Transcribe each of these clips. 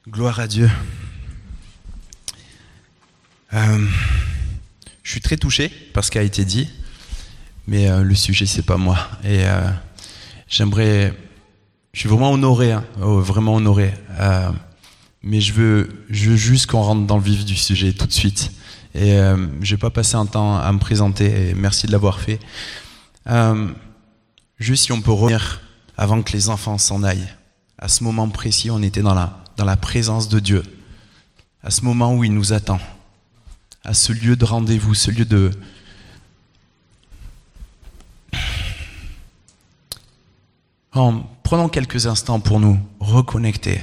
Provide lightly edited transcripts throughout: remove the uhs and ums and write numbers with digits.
Gloire à Dieu. Je suis très touché par ce qui a été dit, mais le sujet c'est pas moi. Et je suis vraiment honoré, vraiment honoré. Mais je veux juste qu'on rentre dans le vif du sujet tout de suite. Et je vais pas passer un temps à me présenter. Et merci de l'avoir fait. Juste si on peut revenir avant que les enfants s'en aillent. À ce moment précis, on était dans la présence de Dieu. À ce moment où il nous attend. À ce lieu de rendez-vous, ce lieu de... Prenons quelques instants pour nous reconnecter.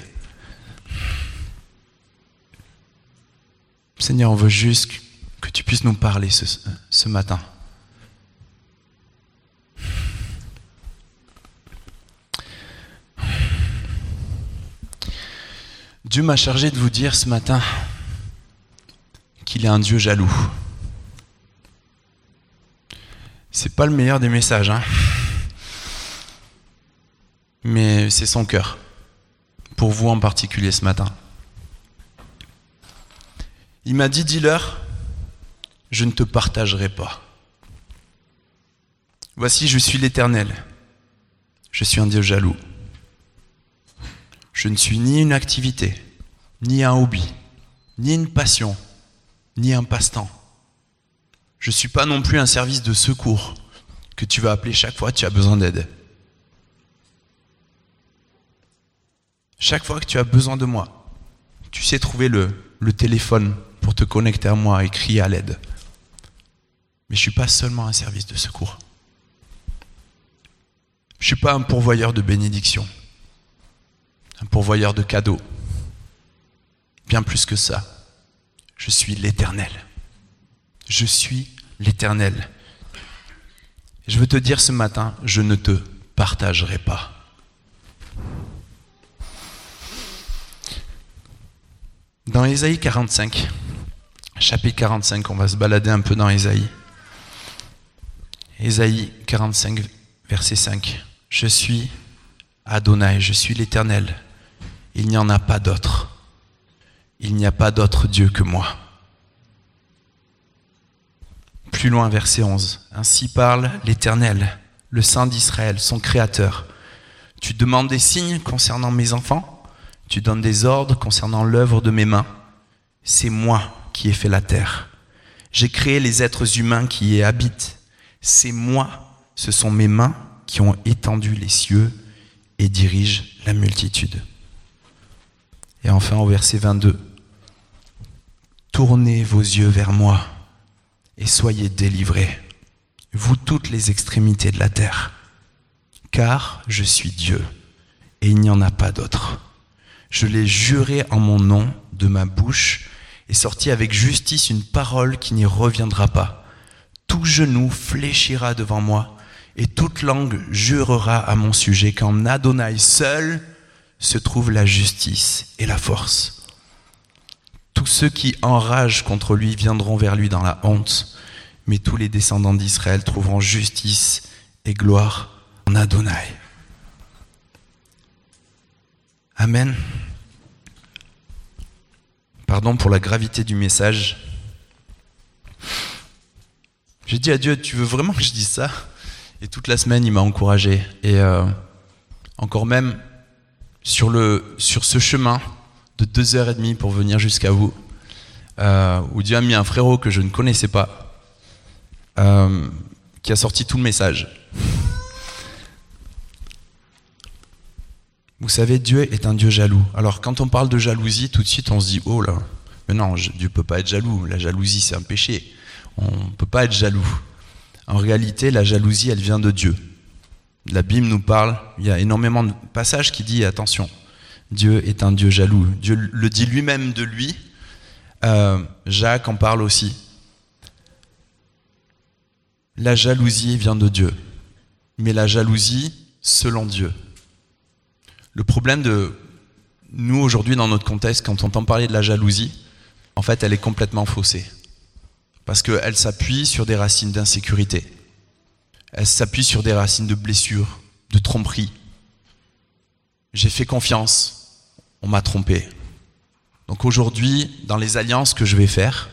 Seigneur, on veut juste que tu puisses nous parler ce matin. Dieu m'a chargé de vous dire ce matin qu'il est un Dieu jaloux. C'est pas le meilleur des messages, hein, mais c'est son cœur, pour vous en particulier ce matin. Il m'a dit, dis-leur, je ne te partagerai pas. Voici, je suis l'Éternel. Je suis un Dieu jaloux. Je ne suis ni une activité, ni un hobby, ni une passion, ni un passe-temps. Je ne suis pas non plus un service de secours que tu vas appeler chaque fois que tu as besoin d'aide. Chaque fois que tu as besoin de moi, tu sais trouver le téléphone pour te connecter à moi et crier à l'aide. Mais je ne suis pas seulement un service de secours. Je ne suis pas un pourvoyeur de bénédictions, un pourvoyeur de cadeaux. Bien plus que ça, je suis l'Éternel. Je suis l'Éternel. Je veux te dire ce matin, je ne te partagerai pas. Dans Ésaïe 45, chapitre 45, on va se balader un peu dans Ésaïe. Ésaïe 45, verset 5. Je suis Adonai, je suis l'Éternel. Il n'y en a pas d'autre. Il n'y a pas d'autre Dieu que moi. Plus loin, verset 11. Ainsi parle l'Éternel, le Saint d'Israël, son Créateur. Tu demandes des signes concernant mes enfants ? Tu donnes des ordres concernant l'œuvre de mes mains. C'est moi qui ai fait la terre. J'ai créé les êtres humains qui y habitent. C'est moi, ce sont mes mains qui ont étendu les cieux et dirigent la multitude. Et enfin au verset 22. Tournez vos yeux vers moi et soyez délivrés, vous toutes les extrémités de la terre, car je suis Dieu et il n'y en a pas d'autre. Je l'ai juré en mon nom de ma bouche et sorti avec justice une parole qui n'y reviendra pas. Tout genou fléchira devant moi et toute langue jurera à mon sujet qu'en Adonai seul se trouve la justice et la force. Tous ceux qui enragent contre lui viendront vers lui dans la honte, mais tous les descendants d'Israël trouveront justice et gloire en Adonai. Amen. Pardon pour la gravité du message. J'ai dit à Dieu, tu veux vraiment que je dise ça ? Et toute la semaine, il m'a encouragé. Et encore même, sur ce chemin de 2h30 pour venir jusqu'à vous, où Dieu a mis un frérot que je ne connaissais pas, qui a sorti tout le message. Vous savez, Dieu est un Dieu jaloux. Alors quand on parle de jalousie, tout de suite on se dit, oh là, mais non, Dieu ne peut pas être jaloux, la jalousie c'est un péché, on ne peut pas être jaloux. En réalité, la jalousie, elle vient de Dieu. La Bible nous parle, il y a énormément de passages qui disent, attention, Dieu est un Dieu jaloux. Dieu le dit lui-même de lui. Jacques en parle aussi. La jalousie vient de Dieu. Mais la jalousie selon Dieu. Le problème de nous aujourd'hui dans notre contexte, quand on entend parler de la jalousie, en fait elle est complètement faussée. Parce qu'elle s'appuie sur des racines d'insécurité. Elle s'appuie sur des racines de blessures, de tromperie. J'ai fait confiance, on m'a trompé. Donc aujourd'hui, dans les alliances que je vais faire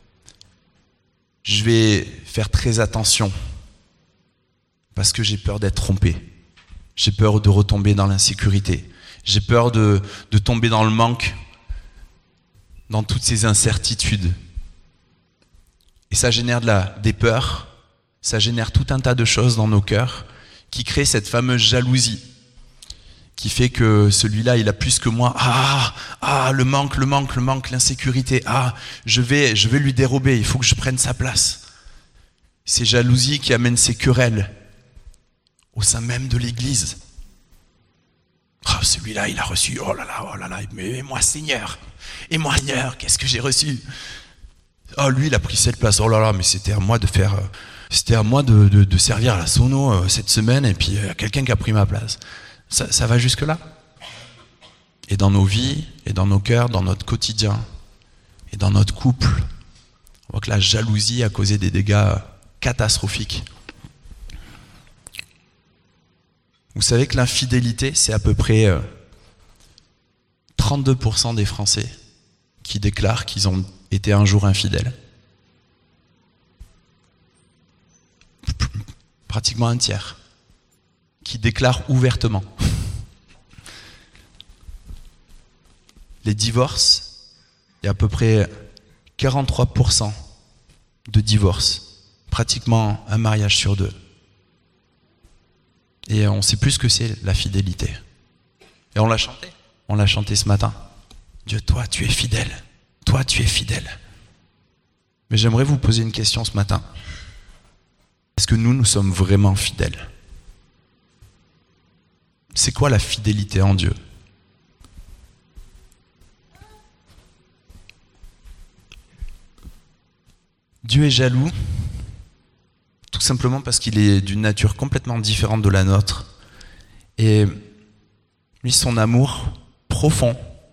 très attention parce que j'ai peur d'être trompé. J'ai peur de retomber dans l'insécurité. J'ai peur de tomber dans le manque, dans toutes ces incertitudes. Et ça génère des peurs, ça génère tout un tas de choses dans nos cœurs qui créent cette fameuse jalousie qui fait que celui-là, il a plus que moi. Le manque, l'insécurité. Je vais lui dérober, il faut que je prenne sa place. Ces jalousies qui amènent ces querelles au sein même de l'Église. Celui-là, il a reçu, oh là là, mais moi Seigneur, qu'est-ce que j'ai reçu? Lui, il a pris cette place, oh là là, mais c'était à moi de servir à la sono cette semaine, et puis quelqu'un qui a pris ma place. Ça va jusque-là. Et dans nos vies, et dans nos cœurs, dans notre quotidien, et dans notre couple, on voit que la jalousie a causé des dégâts catastrophiques. Vous savez que l'infidélité, c'est à peu près 32% des Français qui déclarent qu'ils ont été un jour infidèles. Pratiquement un tiers qui déclarent ouvertement. Les divorces, il y a à peu près 43% de divorces, pratiquement un mariage sur deux. Et on ne sait plus ce que c'est la fidélité. Et on l'a chanté ce matin. Dieu, toi, tu es fidèle. Toi, tu es fidèle. Mais j'aimerais vous poser une question ce matin. Est-ce que nous sommes vraiment fidèles? C'est quoi la fidélité en Dieu? Dieu est jaloux, tout simplement parce qu'il est d'une nature complètement différente de la nôtre. Et lui, son amour profond,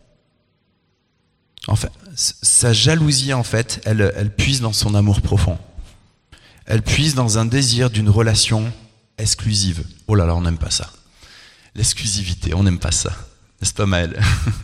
en fait, sa jalousie, en fait, elle puise dans son amour profond. Elle puise dans un désir d'une relation exclusive. Oh là là, on n'aime pas ça. L'exclusivité, on n'aime pas ça. N'est-ce pas, Maël?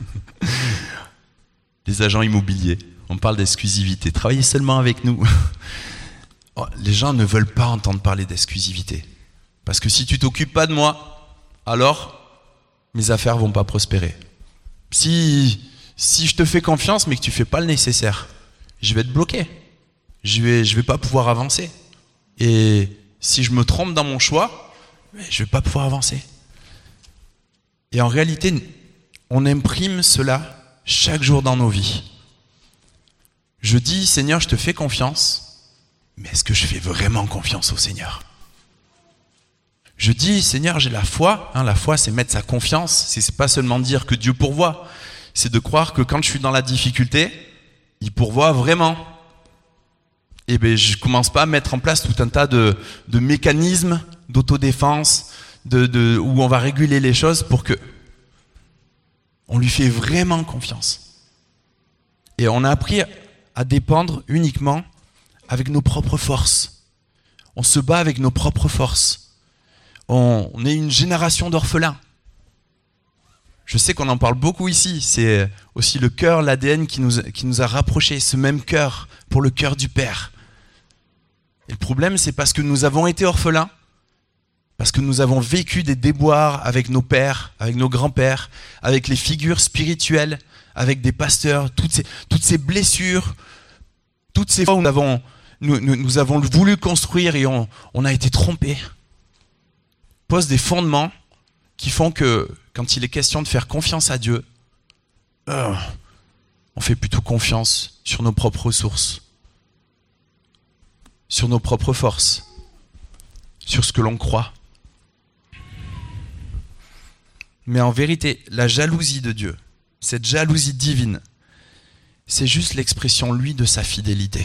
Les agents immobiliers, on parle d'exclusivité. Travaillez seulement avec nous. Les gens ne veulent pas entendre parler d'exclusivité. Parce que si tu t'occupes pas de moi, alors mes affaires vont pas prospérer. Si je te fais confiance mais que tu fais pas le nécessaire, je vais te bloquer. Je vais pas pouvoir avancer. Et si je me trompe dans mon choix, je vais pas pouvoir avancer. Et en réalité, on imprime cela chaque jour dans nos vies. Je dis, Seigneur, je te fais confiance, mais est-ce que je fais vraiment confiance au Seigneur? Je dis, Seigneur, j'ai la foi. La foi, c'est mettre sa confiance. C'est pas seulement dire que Dieu pourvoit. C'est de croire que quand je suis dans la difficulté, il pourvoit vraiment. Et je commence pas à mettre en place tout un tas de mécanismes d'autodéfense, où on va réguler les choses pour que on lui fait vraiment confiance. Et on a appris à dépendre uniquement avec nos propres forces. On se bat avec nos propres forces. On est une génération d'orphelins. Je sais qu'on en parle beaucoup ici. C'est aussi le cœur, l'ADN qui nous a rapprochés, ce même cœur pour le cœur du Père. Et le problème, c'est parce que nous avons été orphelins, parce que nous avons vécu des déboires avec nos pères, avec nos grands-pères, avec les figures spirituelles, avec des pasteurs, toutes ces blessures, toutes ces fois où nous avons voulu construire et on a été trompés, posent des fondements qui font que quand il est question de faire confiance à Dieu, on fait plutôt confiance sur nos propres ressources, sur nos propres forces, sur ce que l'on croit. Mais en vérité, la jalousie de Dieu, cette jalousie divine, c'est juste l'expression, lui, de sa fidélité.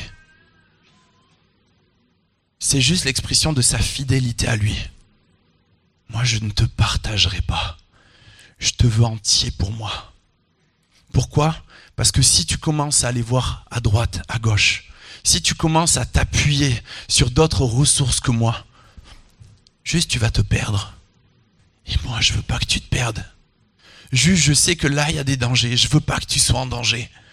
C'est juste l'expression de sa fidélité à lui. Moi, je ne te partagerai pas. Je te veux entier pour moi. Pourquoi? Parce que si tu commences à aller voir à droite, à gauche, si tu commences à t'appuyer sur d'autres ressources que moi, juste tu vas te perdre. Et moi, je veux pas que tu te perdes. Juste, je sais que là, il y a des dangers. Je veux pas que tu sois en danger.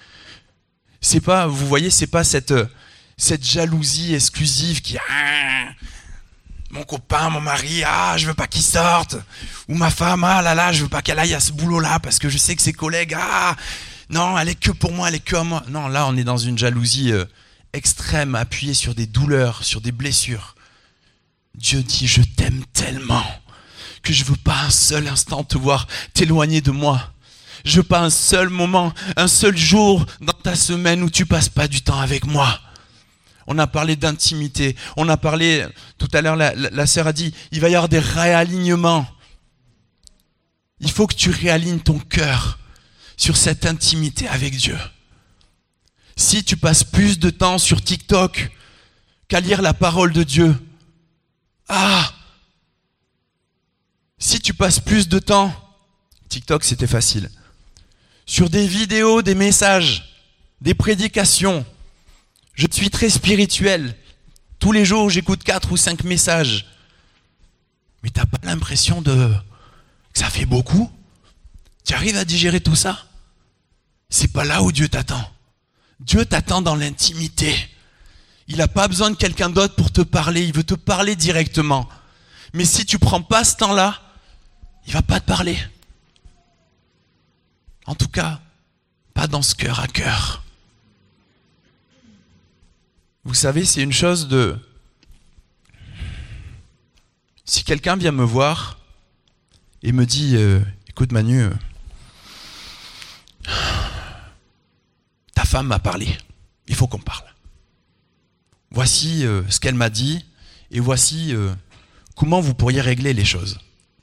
C'est pas, vous voyez, c'est pas cette jalousie exclusive qui mon copain, mon mari, je veux pas qu'il sorte, ou ma femme, je veux pas qu'elle aille à ce boulot-là parce que je sais que ses collègues, non, elle est que pour moi, elle est que à moi. Non, là, on est dans une jalousie extrême, appuyée sur des douleurs, sur des blessures. Dieu dit, je t'aime tellement que je veux pas un seul instant te voir t'éloigner de moi. Je veux pas un seul moment, un seul jour dans ta semaine où tu passes pas du temps avec moi. On a parlé d'intimité, on a parlé, tout à l'heure la sœur a dit, il va y avoir des réalignements. Il faut que tu réalignes ton cœur sur cette intimité avec Dieu. Si tu passes plus de temps sur TikTok qu'à lire la parole de Dieu, si tu passes plus de temps, TikTok c'était facile, sur des vidéos, des messages, des prédications, je suis très spirituel, tous les jours j'écoute 4 ou 5 messages, mais t'as pas l'impression que ça fait beaucoup? Tu arrives à digérer tout ça? C'est pas là où Dieu t'attend. Dieu t'attend dans l'intimité. Il n'a pas besoin de quelqu'un d'autre pour te parler, il veut te parler directement. Mais si tu prends pas ce temps-là, il va pas te parler. En tout cas, pas dans ce cœur à cœur. Vous savez, c'est une chose de... Si quelqu'un vient me voir et me dit écoute Manu, ta femme m'a parlé, il faut qu'on parle. Voici ce qu'elle m'a dit et voici comment vous pourriez régler les choses.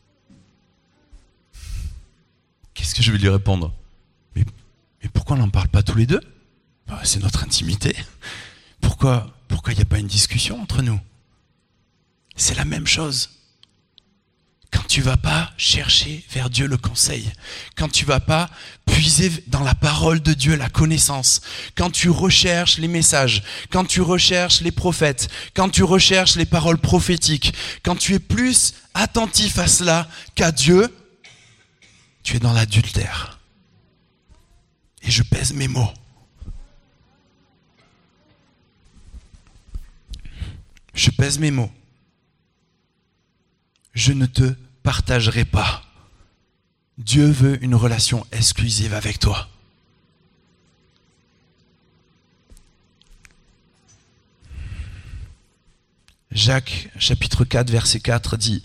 Qu'est-ce que je vais lui répondre? Mais pourquoi on n'en parle pas tous les deux? C'est notre intimité. Pourquoi il n'y a pas une discussion entre nous? C'est la même chose. Quand tu ne vas pas chercher vers Dieu le conseil, quand tu ne vas pas puiser dans la parole de Dieu la connaissance, quand tu recherches les messages, quand tu recherches les prophètes, quand tu recherches les paroles prophétiques, quand tu es plus attentif à cela qu'à Dieu, tu es dans l'adultère. Et je pèse mes mots. Je pèse mes mots. Je ne te partagerai pas. Dieu veut une relation exclusive avec toi. Jacques, chapitre 4, verset 4 dit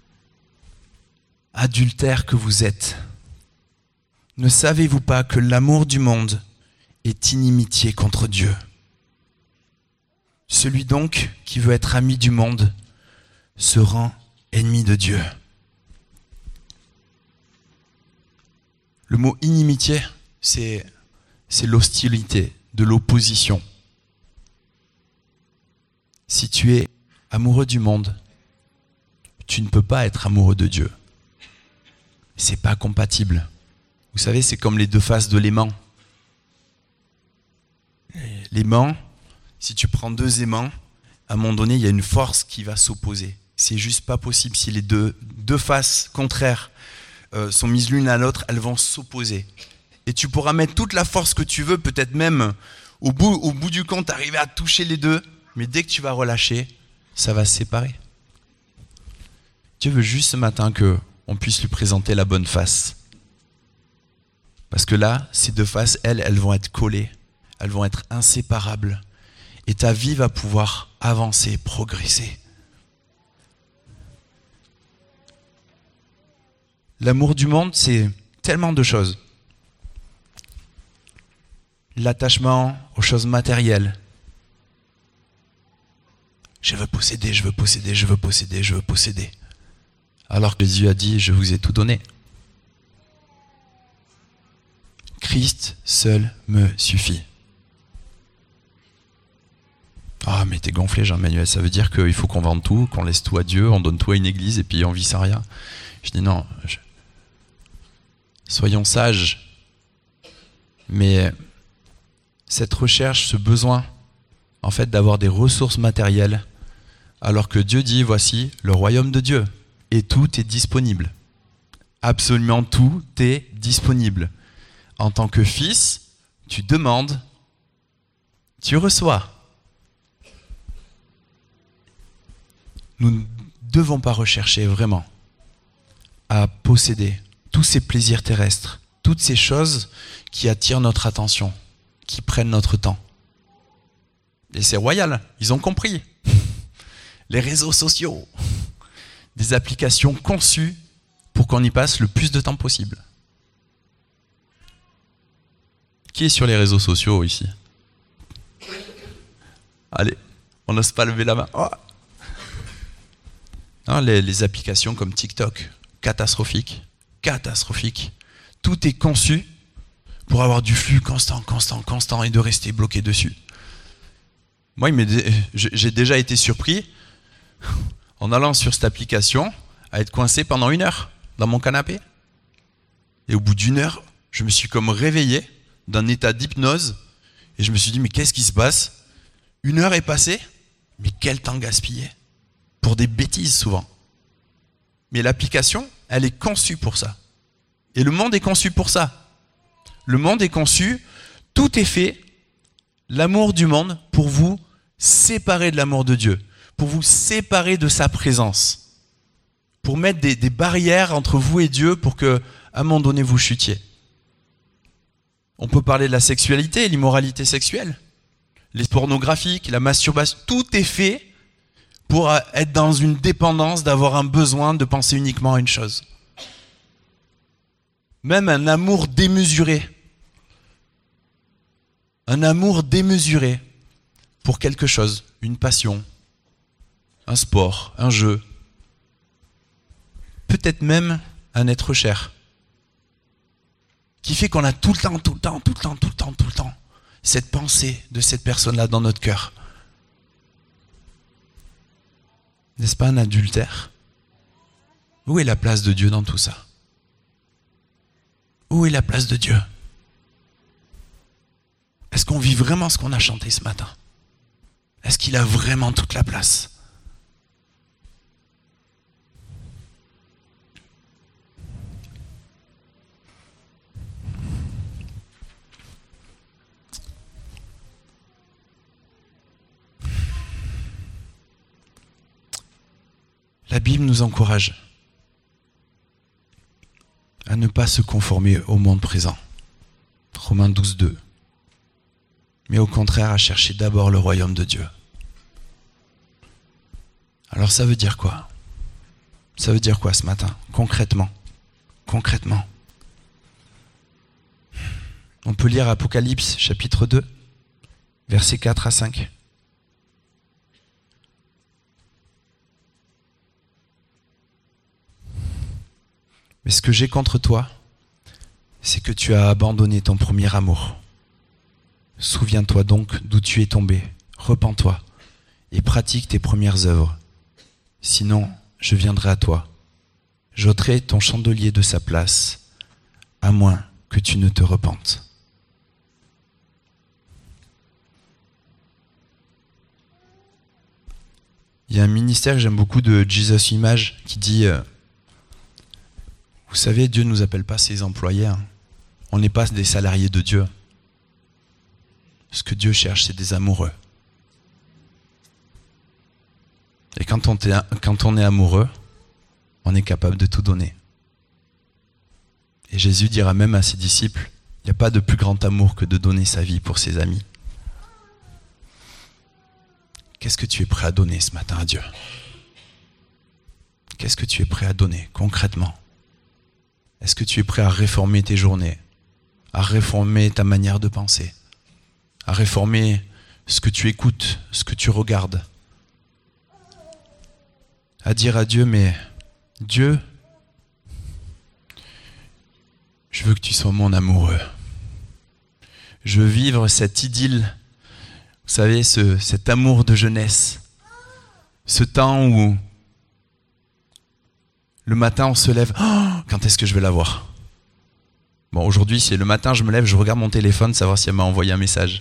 « Adultères que vous êtes, ne savez-vous pas que l'amour du monde est inimitié contre Dieu? Celui donc qui veut être ami du monde se rend ennemi de Dieu. » Le mot inimitié, c'est l'hostilité, de l'opposition. Si tu es amoureux du monde, tu ne peux pas être amoureux de Dieu. C'est pas compatible. Vous savez, c'est comme les deux faces de l'aimant. L'aimant, si tu prends deux aimants, à un moment donné, il y a une force qui va s'opposer. C'est juste pas possible. Si les deux faces contraires sont mises l'une à l'autre, elles vont s'opposer. Et tu pourras mettre toute la force que tu veux, peut-être même au bout du compte, arriver à toucher les deux, mais dès que tu vas relâcher, ça va se séparer. Dieu veut juste ce matin qu'on puisse lui présenter la bonne face. Parce que là, ces deux faces, elles vont être collées, elles vont être inséparables. Et ta vie va pouvoir avancer, progresser. L'amour du monde, c'est tellement de choses. L'attachement aux choses matérielles. Je veux posséder, je veux posséder, je veux posséder, je veux posséder. Alors que Jésus a dit, je vous ai tout donné. Christ seul me suffit. Ah, mais t'es gonflé, Jean-Emmanuel, ça veut dire qu'il faut qu'on vende tout, qu'on laisse tout à Dieu, on donne tout à une église et puis on vit sans rien. Je dis non, soyons sages. Mais cette recherche, ce besoin, en fait, d'avoir des ressources matérielles, alors que Dieu dit, voici le royaume de Dieu, et tout est disponible. Absolument tout est disponible. En tant que fils, tu demandes Tu reçois. Nous ne devons pas rechercher vraiment à posséder tous ces plaisirs terrestres, toutes ces choses qui attirent notre attention, qui prennent notre temps. Et c'est royal, ils ont compris. Les réseaux sociaux, des applications conçues pour qu'on y passe le plus de temps possible. Qui est sur les réseaux sociaux ici ? Allez, on n'ose pas lever la main. Oh. Non, les applications comme TikTok, catastrophique. Tout est conçu pour avoir du flux constant et de rester bloqué dessus. Moi, j'ai déjà été surpris en allant sur cette application à être coincé pendant 1 heure dans mon canapé. Et au bout d'1 heure, je me suis comme réveillé d'un état d'hypnose et je me suis dit, mais qu'est-ce qui se passe ? 1 heure est passée, mais quel temps gaspillé pour des bêtises souvent. Mais l'application, elle est conçue pour ça. Et le monde est conçu pour ça. Le monde est conçu, tout est fait, l'amour du monde, pour vous séparer de l'amour de Dieu, pour vous séparer de sa présence, pour mettre des barrières entre vous et Dieu pour qu'à un moment donné vous chutiez. On peut parler de la sexualité, l'immoralité sexuelle, les pornographiques, la masturbation, tout est fait pour être dans une dépendance, d'avoir un besoin de penser uniquement à une chose. Même un amour démesuré. Un amour démesuré pour quelque chose, une passion, un sport, un jeu. Peut-être même un être cher. Qui fait qu'on a tout le temps cette pensée de cette personne-là dans notre cœur. N'est-ce pas un adultère ? Où est la place de Dieu dans tout ça ? Où est la place de Dieu ? Est-ce qu'on vit vraiment ce qu'on a chanté ce matin ? Est-ce qu'il a vraiment toute la place ? La Bible nous encourage à ne pas se conformer au monde présent. Romains 12, 2. Mais au contraire, à chercher d'abord le royaume de Dieu. Alors ça veut dire quoi ? Ça veut dire quoi ce matin ? Concrètement. On peut lire Apocalypse chapitre 2, versets 4 à 5. Mais ce que j'ai contre toi, c'est que tu as abandonné ton premier amour. Souviens-toi donc d'où tu es tombé, repens-toi et pratique tes premières œuvres. Sinon, je viendrai à toi. J'ôterai ton chandelier de sa place, à moins que tu ne te repentes. Il y a un ministère que j'aime beaucoup de Jesus Image qui dit vous savez, Dieu ne nous appelle pas ses employés. Hein. On n'est pas des salariés de Dieu. Ce que Dieu cherche, c'est des amoureux. Et quand on est amoureux, on est capable de tout donner. Et Jésus dira même à ses disciples, il n'y a pas de plus grand amour que de donner sa vie pour ses amis. Qu'est-ce que tu es prêt à donner ce matin à Dieu ? Qu'est-ce que tu es prêt à donner concrètement ? Est-ce que tu es prêt à réformer tes journées, à réformer ta manière de penser, à réformer ce que tu écoutes, ce que tu regardes, à dire à Dieu, mais Dieu, je veux que tu sois mon amoureux. Je veux vivre cette idylle, vous savez, cet amour de jeunesse, ce temps où le matin, on se lève. Oh, quand est-ce que je vais la voir ? Bon, aujourd'hui, c'est le matin, je me lève, je regarde mon téléphone, savoir si elle m'a envoyé un message.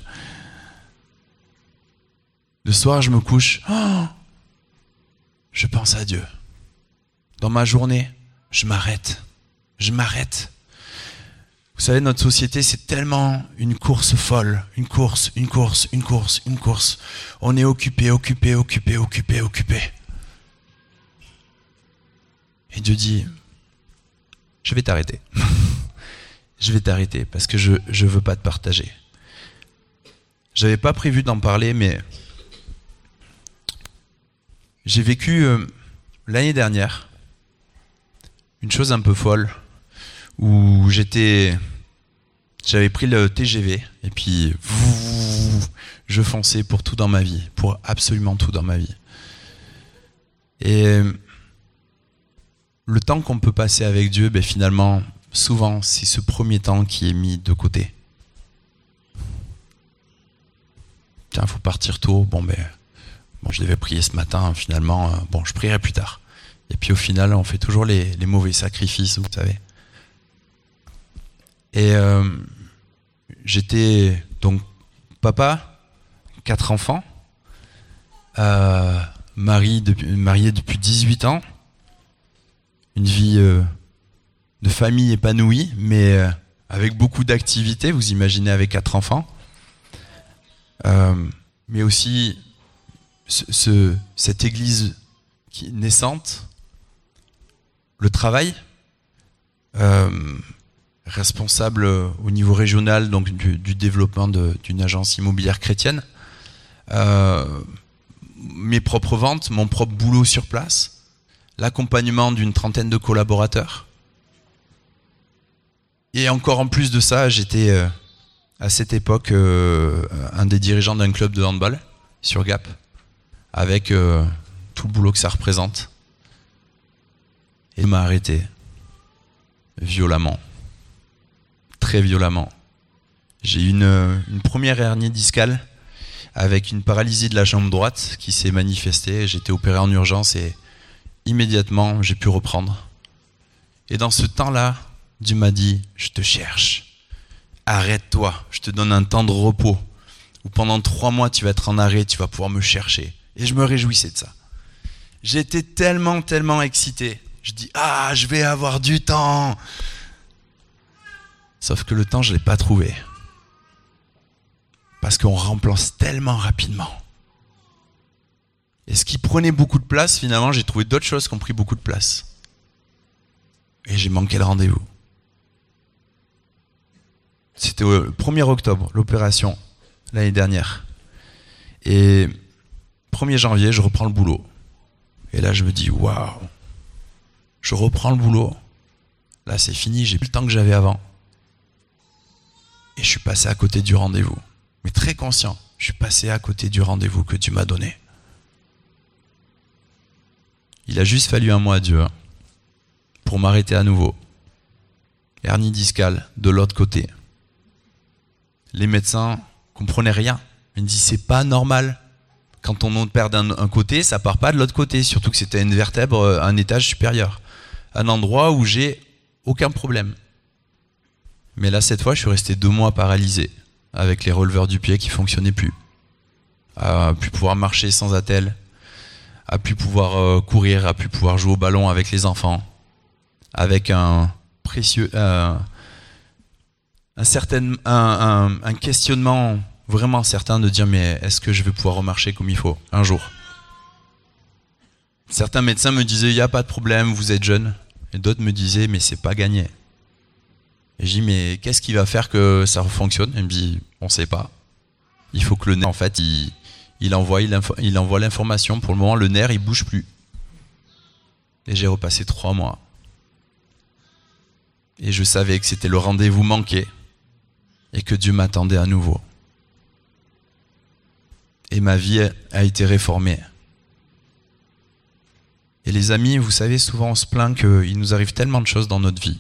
Le soir, je me couche. Oh, je pense à Dieu. Dans ma journée, je m'arrête. Vous savez, notre société, c'est tellement une course folle. Une course. On est occupé. Et Dieu dit, je vais t'arrêter. Je vais t'arrêter parce que je ne veux pas te partager. J'avais pas prévu d'en parler, mais j'ai vécu l'année dernière une chose un peu folle où j'avais pris le TGV et puis je fonçais pour tout dans ma vie, pour absolument tout dans ma vie. Et le temps qu'on peut passer avec Dieu, finalement, souvent, c'est ce premier temps qui est mis de côté. Tiens, il faut partir tôt. Bon, je devais prier ce matin, finalement, je prierai plus tard. Et puis au final, on fait toujours les mauvais sacrifices, vous savez. Et j'étais donc papa, 4 enfants, marié depuis 18 ans, une vie de famille épanouie, mais avec beaucoup d'activités, vous imaginez, avec 4 enfants. Mais aussi cette église naissante, le travail, responsable au niveau régional donc du développement d'une agence immobilière chrétienne, mes propres ventes, mon propre boulot sur place, l'accompagnement d'une 30aine de collaborateurs. Et encore en plus de ça, j'étais à cette époque un des dirigeants d'un club de handball sur Gap, avec tout le boulot que ça représente. Et il m'a arrêté violemment, très violemment. J'ai eu une première hernie discale avec une paralysie de la jambe droite qui s'est manifestée. J'ai été opéré en urgence et immédiatement j'ai pu reprendre. Et dans ce temps-là, Dieu m'a dit, je te cherche, arrête-toi, je te donne un temps de repos où pendant 3 mois tu vas être en arrêt, tu vas pouvoir me chercher. Et je me réjouissais de ça. J'étais tellement excité. Je dis, je vais avoir du temps. Sauf que le temps, je ne l'ai pas trouvé. Parce qu'on remplace tellement rapidement. Et ce qui prenait beaucoup de place, finalement, j'ai trouvé d'autres choses qui ont pris beaucoup de place. Et j'ai manqué le rendez-vous. C'était le 1er octobre, l'opération, l'année dernière. Et 1er janvier, je reprends le boulot. Et là, je me dis, waouh, je reprends le boulot. Là, c'est fini, j'ai plus le temps que j'avais avant. Et je suis passé à côté du rendez-vous. Mais très conscient, je suis passé à côté du rendez-vous que Dieu m'a donné. Il a juste fallu un mois à Dieu pour m'arrêter à nouveau. Hernie discale de l'autre côté. Les médecins comprenaient rien. Ils me disaient, c'est pas normal. Quand on perd un côté, ça part pas de l'autre côté. Surtout que c'était une vertèbre, un étage supérieur. Un endroit où j'ai aucun problème. Mais là, cette fois, je suis resté 2 mois paralysé, avec les releveurs du pied qui fonctionnaient plus. À plus pouvoir marcher sans attelle, à plus pouvoir courir, à plus pouvoir jouer au ballon avec les enfants, avec un questionnement vraiment certain de dire, mais est-ce que je vais pouvoir remarcher comme il faut un jour? Certains médecins me disaient, il n'y a pas de problème, vous êtes jeune. Et d'autres me disaient, mais c'est pas gagné. Et je dis, mais qu'est-ce qui va faire que ça fonctionne? Il me dit, on ne sait pas. Il faut que le nerf, en fait, il envoie l'information. Pour le moment, le nerf, il bouge plus. Et j'ai repassé 3 mois. Et je savais que c'était le rendez-vous manqué et que Dieu m'attendait à nouveau. Et ma vie a été réformée. Et les amis, vous savez, souvent on se plaint qu'il nous arrive tellement de choses dans notre vie.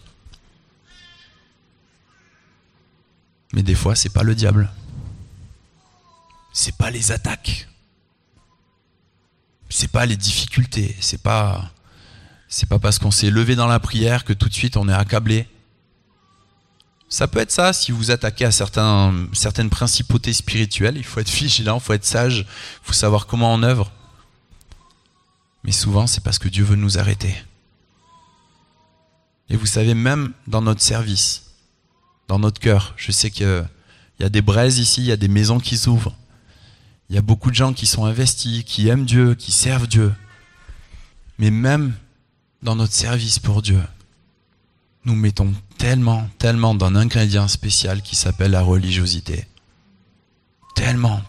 Mais des fois, c'est pas le diable. C'est pas les attaques. C'est pas les difficultés. C'est pas parce qu'on s'est levé dans la prière que tout de suite on est accablé. Ça peut être ça si vous attaquez à certaines principautés spirituelles. Il faut être vigilant, il faut être sage, il faut savoir comment on œuvre. Mais souvent, c'est parce que Dieu veut nous arrêter. Et vous savez, même dans notre service, dans notre cœur. Je sais qu'il y a des braises ici, il y a des maisons qui s'ouvrent. Il y a beaucoup de gens qui sont investis, qui aiment Dieu, qui servent Dieu. Mais même dans notre service pour Dieu, nous mettons tellement d'un ingrédient spécial qui s'appelle la religiosité. Tellement.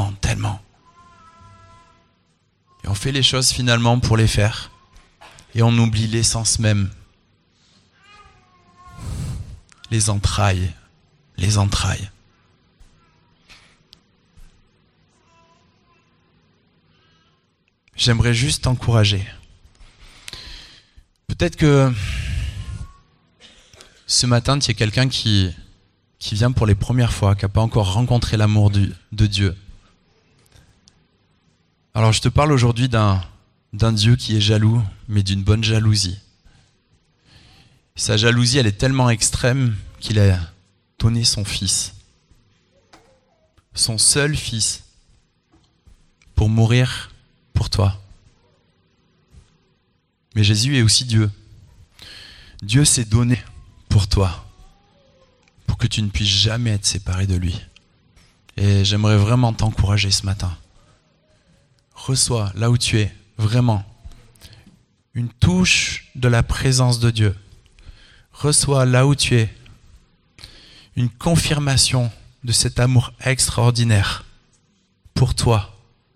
Et on fait les choses finalement pour les faire. Et on oublie l'essence même. Les entrailles. J'aimerais juste t'encourager. Peut-être que ce matin, tu es quelqu'un qui vient pour les premières fois, qui n'a pas encore rencontré l'amour de Dieu. Alors je te parle aujourd'hui d'un Dieu qui est jaloux, mais d'une bonne jalousie. Sa jalousie, elle est tellement extrême qu'il a donné son fils, son seul fils, pour mourir pour toi. Mais Jésus est aussi Dieu. Dieu s'est donné pour toi, pour que tu ne puisses jamais être séparé de lui. Et j'aimerais vraiment t'encourager ce matin. Reçois là où tu es, vraiment, une touche de la présence de Dieu. Reçois là où tu es une confirmation de cet amour extraordinaire pour toi.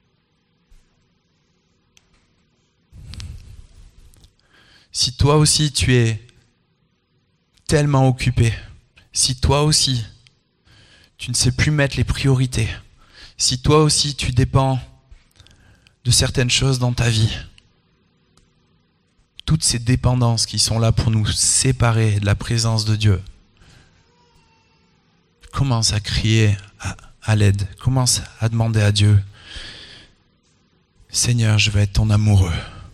Si toi aussi tu es tellement occupé, si toi aussi tu ne sais plus mettre les priorités, si toi aussi tu dépends de certaines choses dans ta vie, toutes ces dépendances qui sont là pour nous séparer de la présence de Dieu, commence à crier à l'aide, commence à demander à Dieu, Seigneur, je veux être ton amoureux.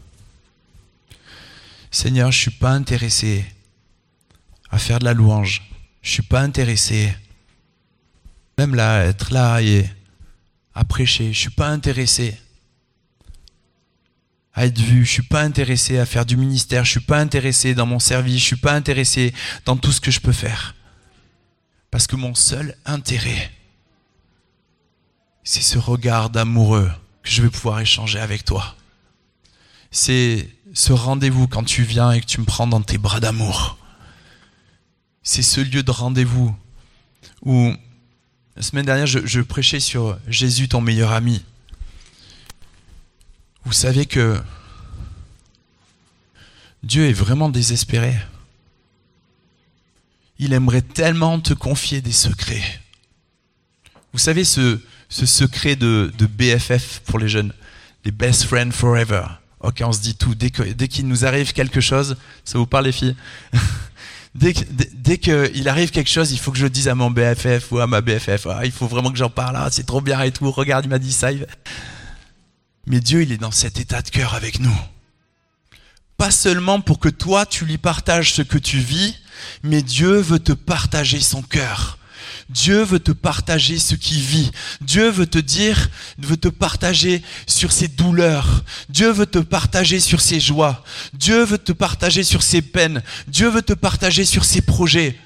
Seigneur, je ne suis pas intéressé à faire de la louange. Je ne suis pas intéressé même là, à être là et à prêcher. Je ne suis pas intéressé à être vu. Je ne suis pas intéressé à faire du ministère. Je ne suis pas intéressé dans mon service. Je ne suis pas intéressé dans tout ce que je peux faire. Parce que mon seul intérêt, c'est ce regard d'amoureux que je vais pouvoir échanger avec toi. C'est ce rendez-vous quand tu viens et que tu me prends dans tes bras d'amour. C'est ce lieu de rendez-vous où, la semaine dernière, je prêchais sur Jésus, ton meilleur ami. Vous savez que Dieu est vraiment désespéré. Il aimerait tellement te confier des secrets. Vous savez ce secret de BFF pour les jeunes, les best friends forever. Ok, on se dit tout. Dès qu'il nous arrive quelque chose, ça vous parle les filles? Dès qu'il arrive quelque chose, il faut que je le dise à mon BFF ou à ma BFF. Ah, il faut vraiment que j'en parle. Ah, c'est trop bien et tout. Regarde, il m'a dit ça. Mais Dieu, il est dans cet état de cœur avec nous. Pas seulement pour que toi, tu lui partages ce que tu vis, mais Dieu veut te partager son cœur. Dieu veut te partager ce qu'il vit. Dieu veut te partager sur ses douleurs. Dieu veut te partager sur ses joies. Dieu veut te partager sur ses peines. Dieu veut te partager sur ses projets.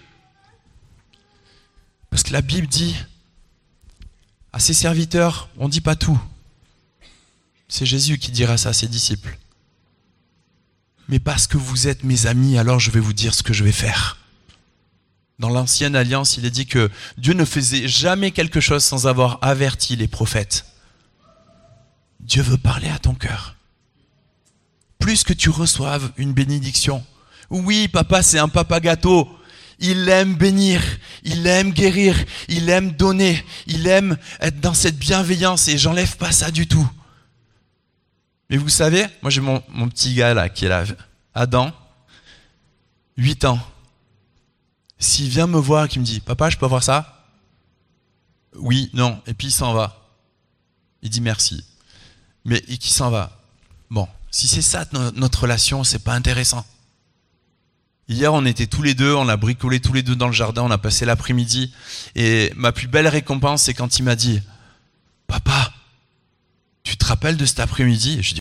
Parce que la Bible dit à ses serviteurs, on ne dit pas tout. C'est Jésus qui dira ça à ses disciples. Mais parce que vous êtes mes amis, alors je vais vous dire ce que je vais faire. Dans l'Ancienne Alliance, il est dit que Dieu ne faisait jamais quelque chose sans avoir averti les prophètes. Dieu veut parler à ton cœur. Plus que tu reçoives une bénédiction. Oui, papa, c'est un papa gâteau. Il aime bénir, il aime guérir, il aime donner, il aime être dans cette bienveillance et j'enlève pas ça du tout. Mais vous savez, moi j'ai mon petit gars là qui est là, Adam, 8 ans. S'il vient me voir et qu'il me dit « Papa, je peux avoir ça ?» Oui, non, et puis il s'en va. Il dit merci. Mais et qui s'en va. Bon, si c'est ça notre relation, c'est pas intéressant. Hier, on était tous les deux, on a bricolé tous les deux dans le jardin, on a passé l'après-midi. Et ma plus belle récompense, c'est quand il m'a dit « Papa, tu te rappelles de cet après-midi ?» Et je dis